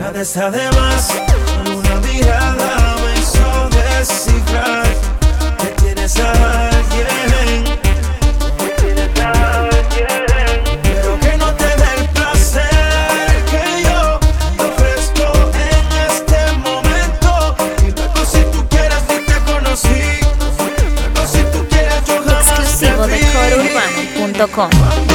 Nada está de más, una mirada me hizo descifrar que tienes a alguien, pero que no te dé el placer que yo te ofrezco en este momento. Y luego si tú quieres ni te conocí, luego si tú quieres yo jamás te vi. Exclusivo de corourbano.com.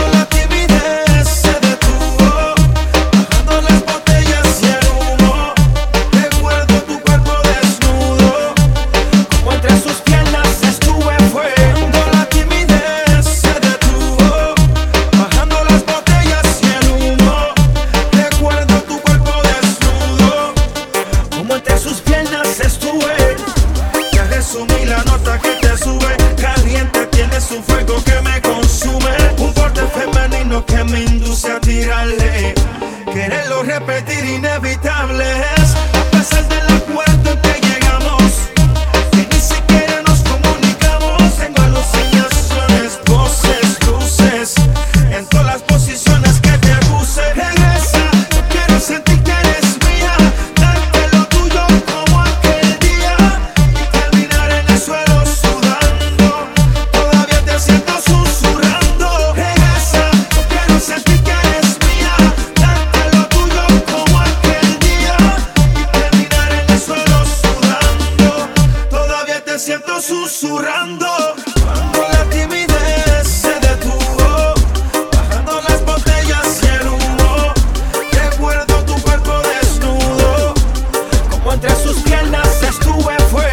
Resumí la nota que te sube, caliente tienes un fuego que me consume, un porte femenino que me induce a tirarle, quererlo repetir inevitables, a pesar del acuerdo en que llegamos, que ni siquiera nos comunicamos. Tengo alucinaciones, voces, luces, en todas las posiciones que te acuse. Regresa, yo quiero sentir que eres mía, darte lo tuyo como aquel día. Suelo sudando, todavía te siento susurrando. Regresa, yo quiero sentir que eres mía, darte lo tuyo como aquel día y terminar en el suelo sudando, todavía te siento susurrando. Cuando la timidez se detuvo, bajando las botellas y el humo, recuerdo tu cuerpo desnudo, como entre sus piernas estuve fue.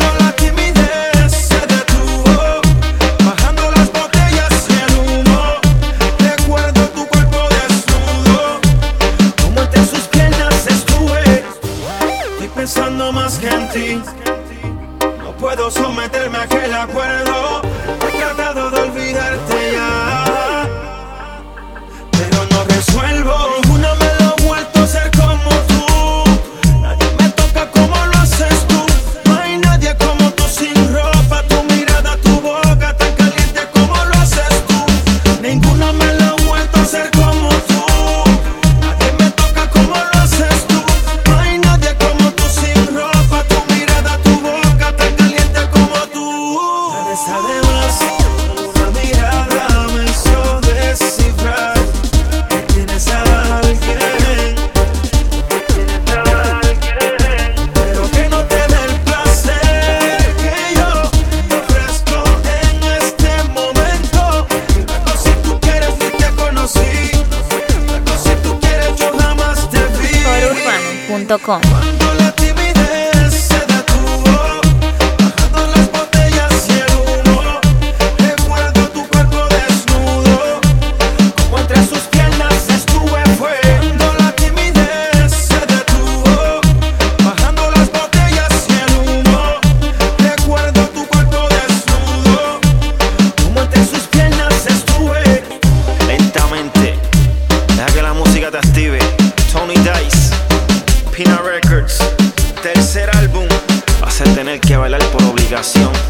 Pensando más que en ti, no puedo someterme a aquel acuerdo. He tratado de olvidarte ya, pero no resuelvo. Ninguno me lo ha vuelto a hacer como tú. Nadie me toca como lo haces tú. No hay nadie como tú sin ropa. Tu mirada, tu boca tan caliente como lo haces tú. Ninguno me lo ha vuelto a hacer como tú. Nadie me toca como lo haces tú. No hay nadie como tú sin ropa. Tu mirada, tu boca tan caliente como tú. Nada está de más, una mirada me hizo descifrar que tienes a alguien, pero que no te dé el placer que yo te ofrezco en este momento. Y luego si tú quieres ni te conocí, luego si tú quieres yo jamás te vi. corourbano.com. Cuando la timidez se detuvo, bajando las botellas y el humo, recuerdo tu cuerpo desnudo, como entre sus piernas estuve fue. Cuando la timidez se detuvo, bajando las botellas y el humo, recuerdo tu cuerpo desnudo, como entre sus piernas estuve. Lentamente, deja que la música te active. Tony Dice, Pina Records, tercer álbum. Vas a tener que bailar por obligación.